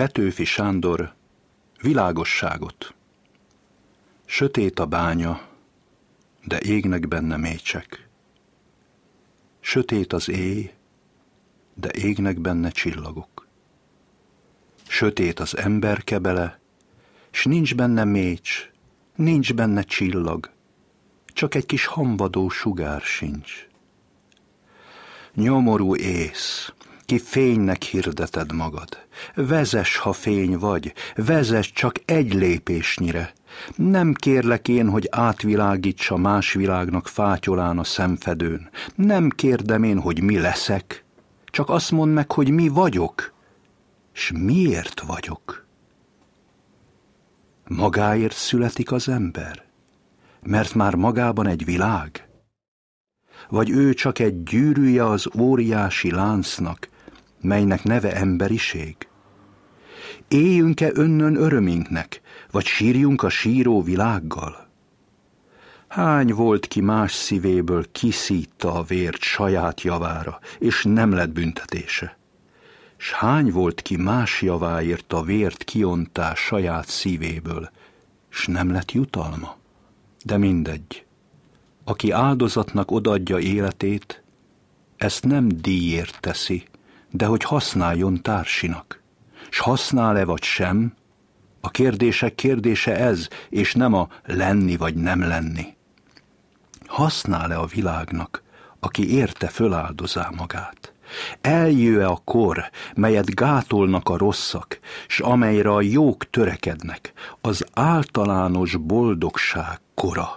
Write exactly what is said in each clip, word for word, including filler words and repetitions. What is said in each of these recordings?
Petőfi Sándor világosságot. Sötét a bánya, de égnek benne mécsek. Sötét az éj, de égnek benne csillagok. Sötét az ember kebele, s nincs benne mécs, nincs benne csillag, csak egy kis hamvadó sugár sincs. Nyomorú ész, ki fénynek hirdeted magad, vezess, ha fény vagy, vezess csak egy lépésnyire. Nem kérlek én, hogy átvilágítsa más világnak fátyolán a szemfedőn. Nem kérdem én, hogy mi leszek, csak azt mondd meg, hogy mi vagyok, s miért vagyok. Magáért születik az ember, mert már magában egy világ? Vagy ő csak egy gyűrűje az óriási láncnak, melynek neve emberiség? Éljünk-e önnön örömünknek, vagy sírjunk a síró világgal? Hány volt ki más szívéből kiszítta a vért saját javára, és nem lett büntetése? S hány volt ki más javáért a vért kiontás saját szívéből, s nem lett jutalma? De mindegy. Aki áldozatnak odaadja életét, ezt nem díjért teszi, de hogy használjon társinak. S használ-e vagy sem, a kérdések kérdése ez, és nem a lenni vagy nem lenni. Használ-e a világnak, aki érte föláldozá magát? Eljő-e a kor, melyet gátolnak a rosszak, s amelyre a jók törekednek, az általános boldogság kora?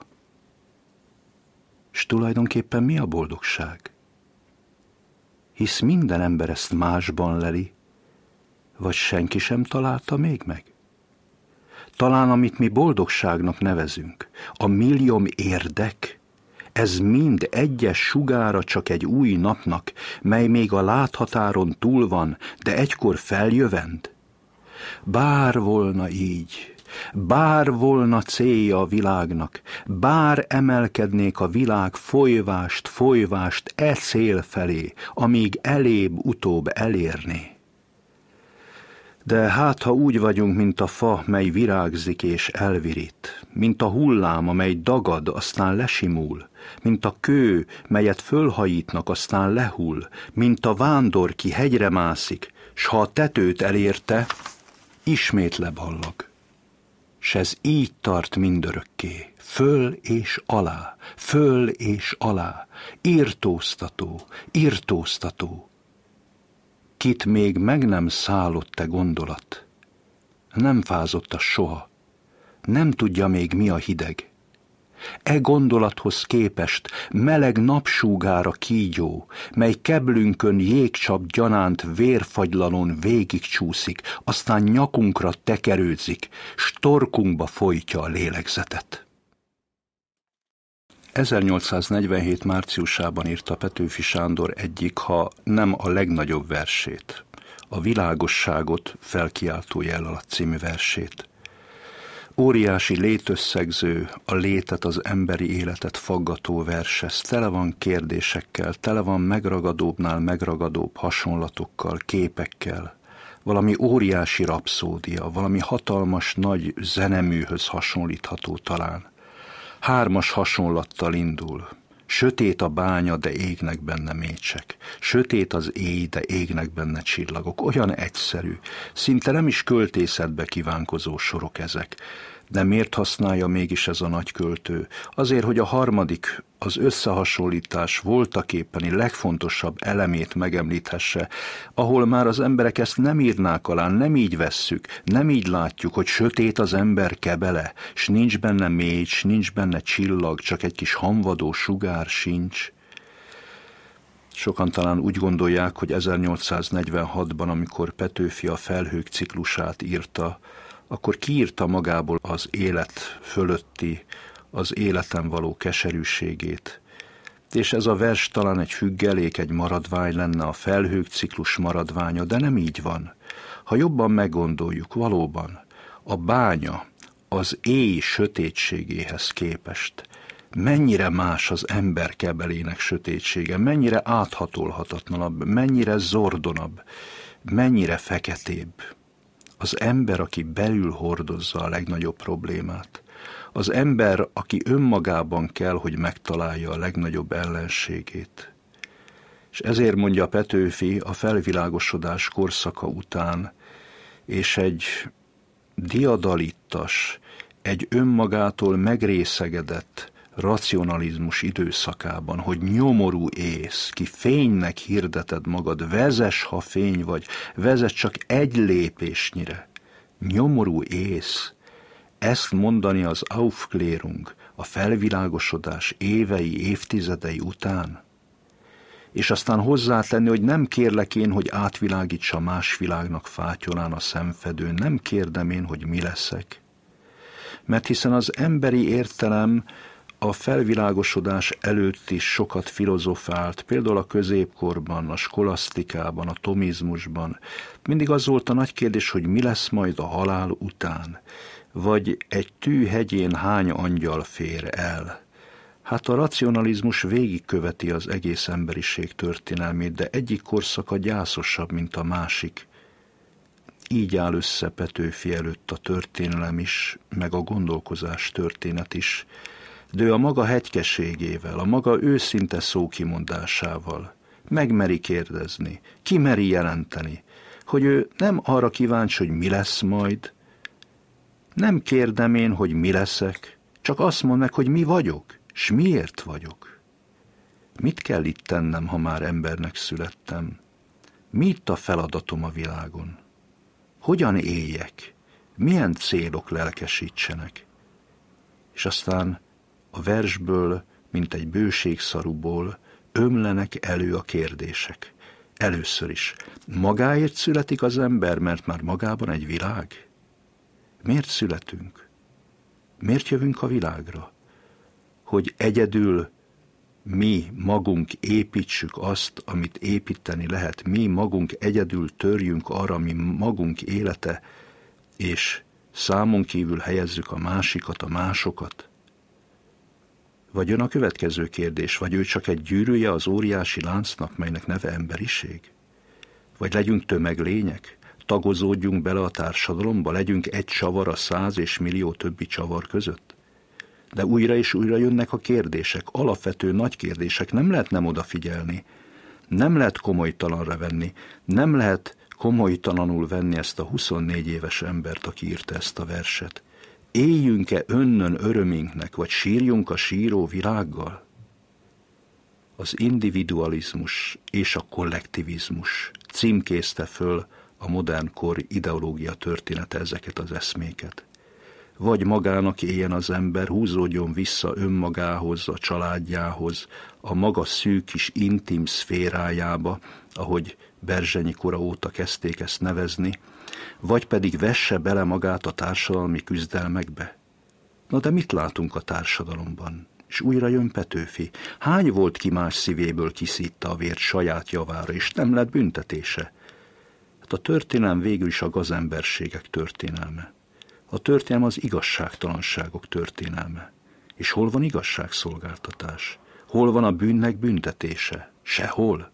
S tulajdonképpen mi a boldogság? Hisz minden ember ezt másban leli, vagy senki sem találta még meg? Talán amit mi boldogságnak nevezünk, a millióm érdek, ez mind egyes sugára csak egy új napnak, mely még a láthatáron túl van, de egykor feljövend? Bár volna így, bár volna célja a világnak, bár emelkednék a világ folyvást, folyvást e cél felé, amíg elébb-utóbb elérné. De hát, ha úgy vagyunk, mint a fa, mely virágzik és elvirít, mint a hullám, amely dagad, aztán lesimul, mint a kő, melyet fölhajítnak, aztán lehull, mint a vándor, ki hegyre mászik, s ha a tetőt elérte, ismét leballag. S ez így tart mindörökké, föl és alá, föl és alá, irtóztató, irtóztató. Kit még meg nem szállott te gondolat, nem fázott a soha, nem tudja még mi a hideg. E gondolathoz képest meleg napsúgára kígyó, mely keblünkön jégcsap gyanánt vérfagylalon végigcsúszik, aztán nyakunkra tekerődzik, s torkunkba folytja a lélegzetet. ezernyolcszáznegyvenhét márciusában írta Petőfi Sándor egyik, ha nem a legnagyobb versét, a világosságot felkiáltó jel alatt című versét. Óriási létösszegző, a létet, az emberi életet faggató vers, ez tele van kérdésekkel, tele van megragadóbbnál megragadóbb hasonlatokkal, képekkel, valami óriási rapszódia, valami hatalmas nagy zeneműhöz hasonlítható talán. Hármas hasonlattal indul. Sötét a bánya, de égnek benne mécsek. Sötét az éj, de égnek benne csillagok. Olyan egyszerű, szinte nem is költészetbe kívánkozó sorok ezek. De miért használja mégis ez a nagy költő? Azért, hogy a harmadik, az összehasonlítás voltaképpeni legfontosabb elemét megemlíthesse, ahol már az emberek ezt nem írnák alá, nem így vesszük, nem így látjuk, hogy sötét az ember kebele, s nincs benne mécs, nincs benne csillag, csak egy kis hamvadó sugár sincs. Sokan talán úgy gondolják, hogy ezernyolcszáznegyvenhatban, amikor Petőfi a Felhők ciklusát írta, akkor kiírta magából az élet fölötti, az életen való keserűségét. És ez a vers talán egy függelék, egy maradvány lenne, a Felhők ciklus maradványa, de nem így van. Ha jobban meggondoljuk, valóban a bánya az éj sötétségéhez képest mennyire más az ember kebelének sötétsége, mennyire áthatolhatatlanabb, mennyire zordonabb, mennyire feketébb. Az ember, aki belül hordozza a legnagyobb problémát. Az ember, aki önmagában kell, hogy megtalálja a legnagyobb ellenségét. És ezért mondja Petőfi a felvilágosodás korszaka után, és egy diadalittas, egy önmagától megrészegedett racionalizmus időszakában, hogy nyomorú ész, ki fénynek hirdeted magad, vezess, ha fény vagy, vezess csak egy lépésnyire. Nyomorú ész, ezt mondani az Aufklärung, a felvilágosodás évei, évtizedei után, és aztán hozzátenni, hogy nem kérlek én, hogy átvilágítsa más világnak fátyolán a szemfedőn, nem kérdem én, hogy mi leszek. Mert hiszen az emberi értelem a felvilágosodás előtt is sokat filozofált, például a középkorban, a skolasztikában, a tomizmusban. Mindig az volt a nagy kérdés, hogy mi lesz majd a halál után, vagy egy tű hegyén hány angyal fér el. Hát a racionalizmus végigköveti az egész emberiség történelmét, de egyik korszaka gyászosabb, mint a másik. Így áll össze Petőfi előtt a történelem is, meg a gondolkozás történet is, de ő a maga hegykeségével, a maga őszinte szókimondásával megmeri kérdezni, kimeri jelenteni, hogy ő nem arra kíváncsi, hogy mi lesz majd, nem kérdem én, hogy mi leszek, csak azt mondd meg, hogy mi vagyok, s miért vagyok. Mit kell itt tennem, ha már embernek születtem? Mi itt a feladatom a világon? Hogyan éljek? Milyen célok lelkesítsenek? És aztán a versből, mint egy bőségszarúból ömlenek elő a kérdések. Először is, magáért születik az ember, mert már magában egy világ? Miért születünk? Miért jövünk a világra? Hogy egyedül mi magunk építsük azt, amit építeni lehet, mi magunk egyedül törjünk arra, mi magunk élete, és számon kívül helyezzük a másikat, a másokat? Vagy jön a következő kérdés, vagy ő csak egy gyűrűje az óriási láncnak, melynek neve emberiség? Vagy legyünk tömeglények, tagozódjunk bele a társadalomba, legyünk egy csavar a száz és millió többi csavar között? De újra és újra jönnek a kérdések, alapvető nagy kérdések, nem lehet nem odafigyelni, nem lehet komolytalanra venni, nem lehet komolytalanul venni ezt a huszonnégy éves embert, aki írta ezt a verset. Éljünk-e önnön örömünknek, vagy sírjunk a síró világgal? Az individualizmus és a kollektivizmus címkézte föl a modern kor ideológia története ezeket az eszméket. Vagy magának éljen az ember, húzódjon vissza önmagához, a családjához, a maga szűk kis intim szférájába, ahogy Berzsenyi kora óta kezdték ezt nevezni, vagy pedig vesse bele magát a társadalmi küzdelmekbe. Na de mit látunk a társadalomban? És újra jön Petőfi. Hány volt, ki más szívéből kiszítta a vért saját javára, és nem lett büntetése? Hát a történelem végül is a gazemberségek történelme. A történelem az igazságtalanságok történelme. És hol van igazságszolgáltatás? Hol van a bűnnek büntetése? Sehol.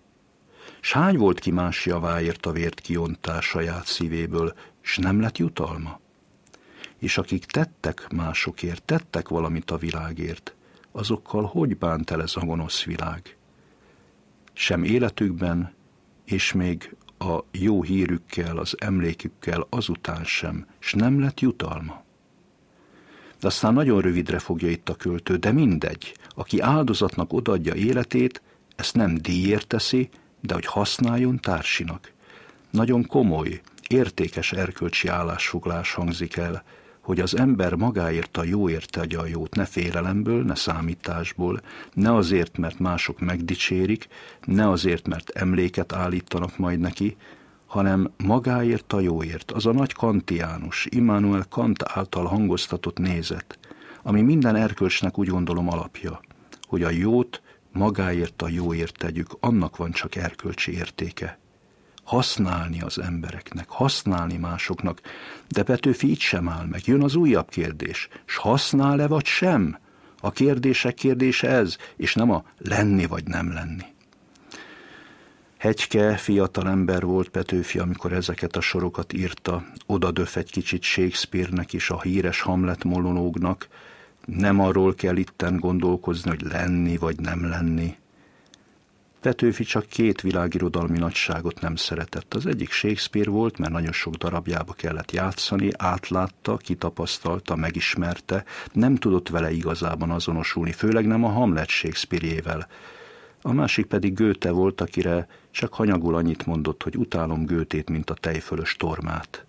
S hány volt, ki más javáért a vért kiontás saját szívéből, s nem lett jutalma? És akik tettek másokért, tettek valamit a világért, azokkal hogy bánt el ez a gonosz világ? Sem életükben, és még a jó hírükkel, az emlékükkel azután sem, s nem lett jutalma. De aztán nagyon rövidre fogja itt a költő, de mindegy, aki áldozatnak odaadja életét, ezt nem díjért teszi, de hogy használjon társinak. Nagyon komoly, értékes erkölcsi állásfoglás hangzik el, hogy az ember magáért a jóért tegye a jót, ne félelemből, ne számításból, ne azért, mert mások megdicsérik, ne azért, mert emléket állítanak majd neki, hanem magáért a jóért, az a nagy kantiánus, Immanuel Kant által hangoztatott nézet, ami minden erkölcsnek úgy gondolom alapja, hogy a jót magáért a jóért tegyük, annak van csak erkölcsi értéke. Használni az embereknek, használni másoknak, de Petőfi itt sem áll meg. Jön az újabb kérdés, s használ-e vagy sem? A kérdések kérdése ez, és nem a lenni vagy nem lenni. Hegyke fiatal ember volt Petőfi, amikor ezeket a sorokat írta, odadöf egy kicsit Shakespeare-nek is, a híres Hamlet monológnak. Nem arról kell itten gondolkozni, hogy lenni vagy nem lenni. Petőfi csak két világirodalmi nagyságot nem szeretett. Az egyik Shakespeare volt, mert nagyon sok darabjába kellett játszani, átlátta, kitapasztalta, megismerte, nem tudott vele igazában azonosulni, főleg nem a Hamlet Shakespeare-jével. A másik pedig Goethe volt, akire csak hanyagul annyit mondott, hogy utálom Goethét, mint a tejfölös tormát.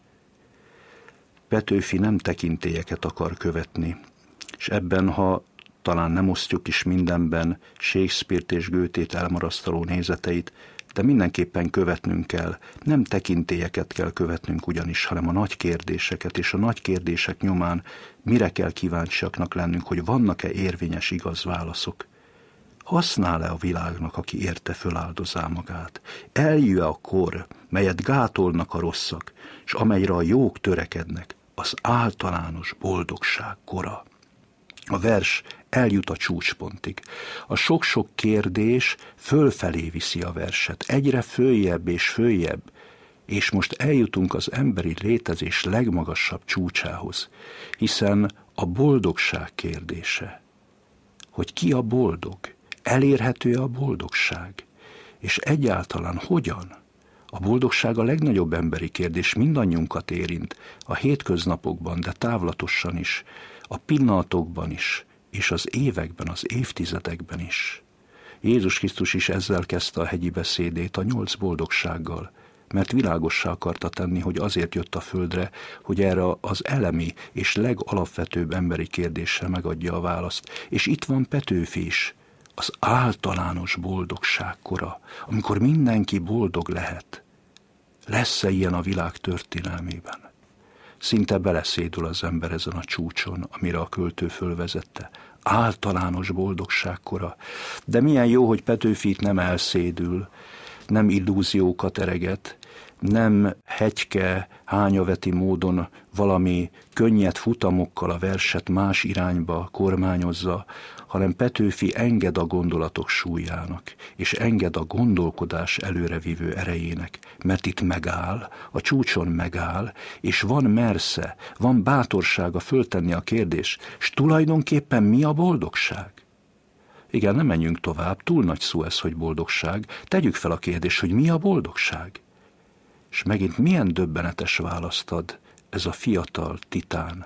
Petőfi nem tekintélyeket akar követni, és ebben, ha talán nem osztjuk is mindenben Shakespeare-t és Goethét elmarasztaló nézeteit, de mindenképpen követnünk kell. Nem tekintélyeket kell követnünk ugyanis, hanem a nagy kérdéseket, és a nagy kérdések nyomán mire kell kíváncsiaknak lennünk, hogy vannak-e érvényes igaz válaszok. Használ-e a világnak, aki érte föláldozá magát? Eljő-e a kor, melyet gátolnak a rosszak, és amelyre a jók törekednek, az általános boldogság kora? A vers eljut a csúcspontig. A sok-sok kérdés fölfelé viszi a verset, egyre följebb és följebb, és most eljutunk az emberi létezés legmagasabb csúcsához, hiszen a boldogság kérdése, hogy ki a boldog, elérhető a boldogság, és egyáltalán hogyan? A boldogság a legnagyobb emberi kérdés, mindannyiunkat érint, a hétköznapokban, de távlatosan is, a pillanatokban is, és az években, az évtizedekben is. Jézus Krisztus is ezzel kezdte a hegyi beszédét, a nyolc boldogsággal, mert világossá akarta tenni, hogy azért jött a földre, hogy erre az elemi és legalapvetőbb emberi kérdésre megadja a választ. És itt van Petőfi is, az általános boldogság kora, amikor mindenki boldog lehet. Lesz-e ilyen a világ történelmében? Szinte beleszédül az ember ezen a csúcson, amire a költő fölvezette. Általános boldogság kora. De milyen jó, hogy Petőfi itt nem elszédül, nem illúziókat ereget, nem Hegyke hányaveti módon valami könnyed futamokkal a verset más irányba kormányozza, hanem Petőfi enged a gondolatok súlyának, és enged a gondolkodás előrevívő erejének, mert itt megáll, a csúcson megáll, és van mersze, van bátorsága föltenni a kérdést, s tulajdonképpen mi a boldogság? Igen, nem menjünk tovább, túl nagy szó ez, hogy boldogság, tegyük fel a kérdést, hogy mi a boldogság? És megint milyen döbbenetes választ ad ez a fiatal titán.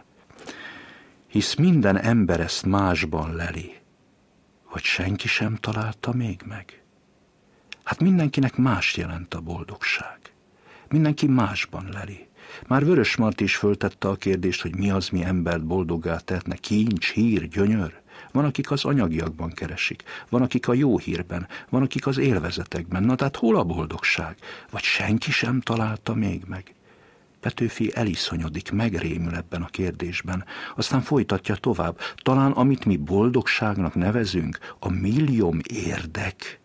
Hisz minden ember ezt másban leli, vagy senki sem találta még meg. Hát mindenkinek más jelent a boldogság. Mindenki másban leli. Már Vörösmarty is föltette a kérdést, hogy mi az, mi embert boldoggá tehetne, kincs, hír, gyönyör. Van, akik az anyagiakban keresik, van, akik a jó hírben, van, akik az élvezetekben. Na, tehát hol a boldogság? Vagy senki sem találta még meg? Petőfi eliszonyodik, megrémül ebben a kérdésben, aztán folytatja tovább. Talán amit mi boldogságnak nevezünk, a millióm érdek.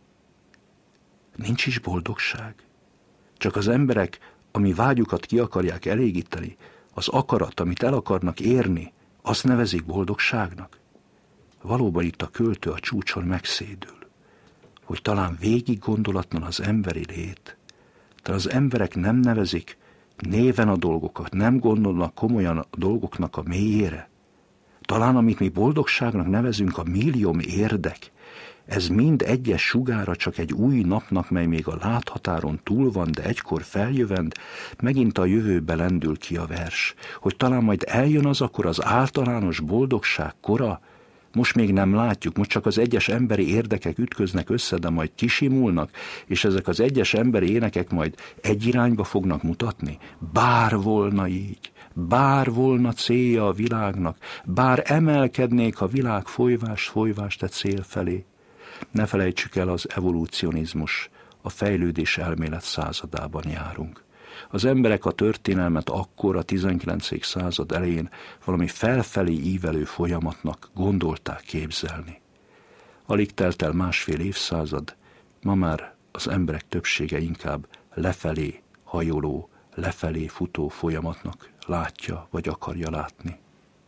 Nincs is boldogság. Csak az emberek, ami vágyukat ki akarják elégíteni, az akarat, amit el akarnak érni, azt nevezik boldogságnak. Valóban itt a költő a csúcson megszédül, hogy talán végig gondolatlan az emberi lét, de az emberek nem nevezik néven a dolgokat, nem gondolnak komolyan a dolgoknak a mélyére. Talán amit mi boldogságnak nevezünk, a millióm érdek, ez mind egyes sugára csak egy új napnak, mely még a láthatáron túl van, de egykor feljövend, megint a jövőbe lendül ki a vers, hogy talán majd eljön az akkor az általános boldogság kora. Most még nem látjuk, most csak az egyes emberi érdekek ütköznek össze, de majd kisimulnak, és ezek az egyes emberi énekek majd egy irányba fognak mutatni. Bár volna így, bár volna célja a világnak, bár emelkednék a világ folyvás, folyvás, te cél felé. Ne felejtsük el, az evolúcionizmus, a fejlődés elmélet századában járunk. Az emberek a történelmet akkor a tizenkilencedik század elején valami felfelé ívelő folyamatnak gondolták képzelni. Alig telt el másfél évszázad, ma már az emberek többsége inkább lefelé hajoló, lefelé futó folyamatnak látja vagy akarja látni.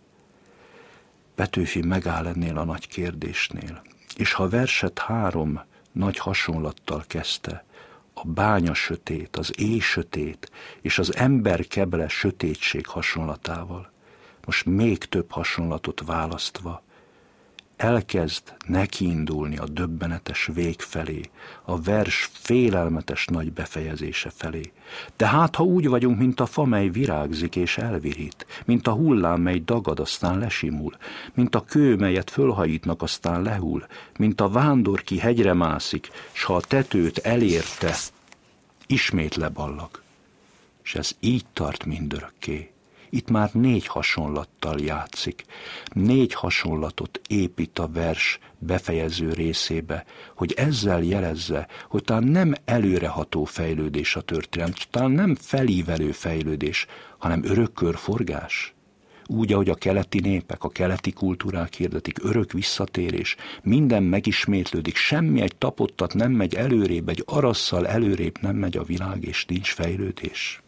Petőfi megáll ennél a nagy kérdésnél, és ha verset három nagy hasonlattal kezdte, a bánya sötét, az éj sötét és az ember keble sötétség hasonlatával. Most még több hasonlatot választva, elkezd nekiindulni a döbbenetes vég felé, a vers félelmetes nagy befejezése felé. De hát, ha úgy vagyunk, mint a fa, mely virágzik és elvirít, mint a hullám, mely dagad, aztán lesimul, mint a kő, melyet fölhajítnak, aztán lehull, mint a vándor, ki hegyre mászik, s ha a tetőt elérte, ismét leballak. És ez így tart mindörökké. Itt már négy hasonlattal játszik. Négy hasonlatot épít a vers befejező részébe, hogy ezzel jelezze, hogy talán nem előreható fejlődés a történet, talán nem felívelő fejlődés, hanem örök körforgás. Úgy, ahogy a keleti népek, a keleti kultúrák hirdetik, örök visszatérés, minden megismétlődik, semmi egy tapottat nem megy előrébb, egy arasszal előrébb nem megy a világ, és nincs fejlődés.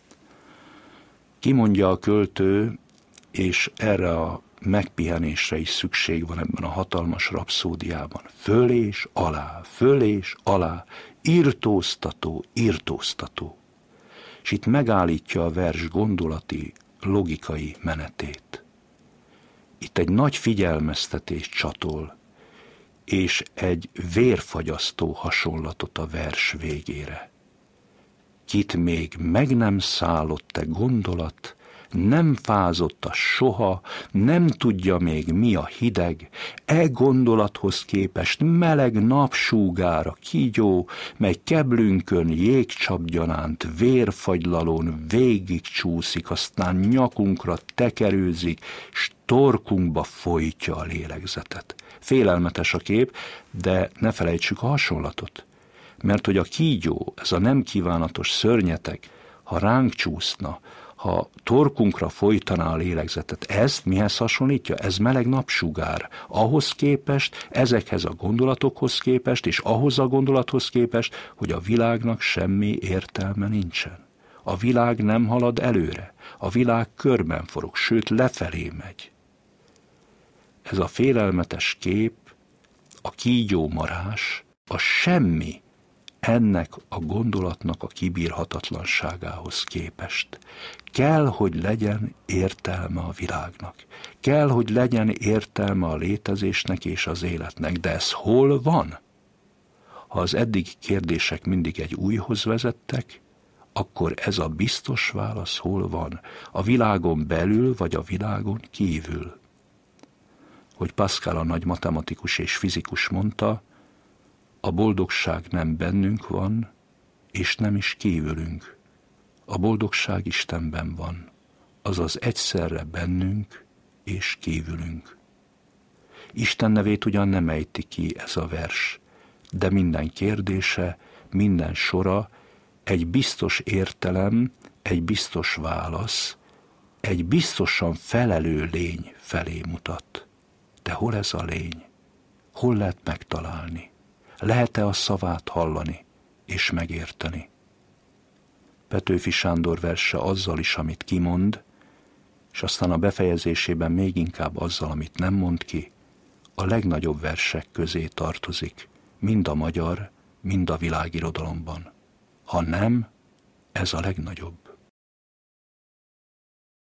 Kimondja a költő, és erre a megpihenésre is szükség van ebben a hatalmas rapszódiában. Föl és alá, föl és alá, irtóztató, irtóztató. És itt megállítja a vers gondolati, logikai menetét. Itt egy nagy figyelmeztetés csatol, és egy vérfagyasztó hasonlatot a vers végére. Kit még meg nem szállott te gondolat, nem fázott a soha, nem tudja még mi a hideg, e gondolathoz képest meleg napsúgár a kígyó, mely keblünkön jégcsapgyanánt vérfagylalón végig csúszik, aztán nyakunkra tekerőzik, s torkunkba folytja a lélegzetet. Félelmetes a kép, de ne felejtsük a hasonlatot. Mert hogy a kígyó, ez a nem kívánatos szörnyeteg, ha ránk csúszna, ha torkunkra folytaná a lélegzetet, ezt mihez hasonlítja? Ez meleg napsugár. Ahhoz képest, ezekhez a gondolatokhoz képest, és ahhoz a gondolathoz képest, hogy a világnak semmi értelme nincsen. A világ nem halad előre, a világ körben forog, sőt lefelé megy. Ez a félelmetes kép, a kígyó marás, a semmi, ennek a gondolatnak a kibírhatatlanságához képest. Kell, hogy legyen értelme a világnak. Kell, hogy legyen értelme a létezésnek és az életnek. De ez hol van? Ha az eddigi kérdések mindig egy újhoz vezettek, akkor ez a biztos válasz hol van? A világon belül vagy a világon kívül? Hogy Pascal a nagy matematikus és fizikus mondta, a boldogság nem bennünk van, és nem is kívülünk. A boldogság Istenben van, azaz egyszerre bennünk és kívülünk. Isten nevét ugyan nem ejti ki ez a vers, de minden kérdése, minden sora egy biztos értelem, egy biztos válasz, egy biztosan felelő lény felé mutat. De hol ez a lény? Hol lehet megtalálni? Lehet-e a szavát hallani és megérteni? Petőfi Sándor verse azzal is, amit kimond, és aztán a befejezésében még inkább azzal, amit nem mond ki, a legnagyobb versek közé tartozik, mind a magyar, mind a világirodalomban. Ha nem, ez a legnagyobb.